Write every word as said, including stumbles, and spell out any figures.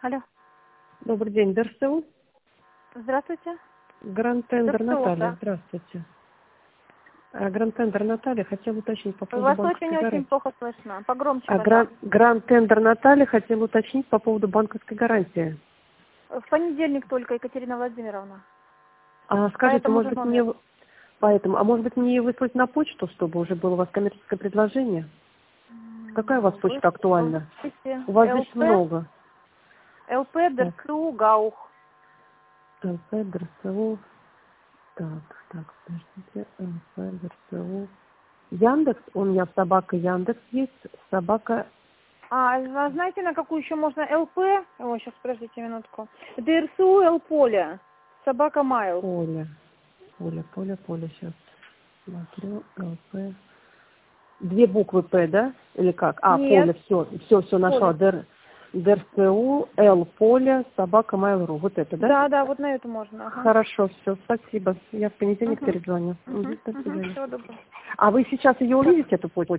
Алло. Добрый день, ДРСУ. Здравствуйте. Гранд Тендер ДРСУ, Наталья, да. здравствуйте. А, Гранд Тендер Наталья, хотела уточнить по поводу Вас банковской очень-очень гарантии. плохо слышно. Погромче, А пожалуйста. Гранд, Гранд Тендер Наталья, хотела уточнить по поводу банковской гарантии. В понедельник только, Екатерина Владимировна. А скажите, Поэтому может же быть, мне... номер. в- Поэтому, а может быть, мне выслать на почту, чтобы уже было у вас коммерческое предложение? Какая у вас М, Вы почта актуальна? слышите? У вас здесь ЛП, много. ЛП, Так, ДРСУ, ГАУХ. ЛП, ДРСУ. Так, так, подождите. ЛП, ДРСУ. Яндекс, у меня собака Яндекс есть, собака А, а знаете, на какую еще можно ЛП? Ой, сейчас, подождите минутку. ДРСУ, ЛПоля. Собака Майл. Поля. Поля, Поля, Поля, сейчас смотрю. ЛП. Две буквы П, да? Или как? А, Нет, Поле, все, все, все нашла. Поля. Дер, ДРСУ, Л, Поля, собака Mail.ru. Вот это, да? Да, да, вот на эту можно. Ага. Хорошо, все, спасибо. Я в понедельник Угу. перезвоню. Угу. Мгм, до Угу. свидания. Всего доброго. А вы сейчас ее Так. увидите, эту почту?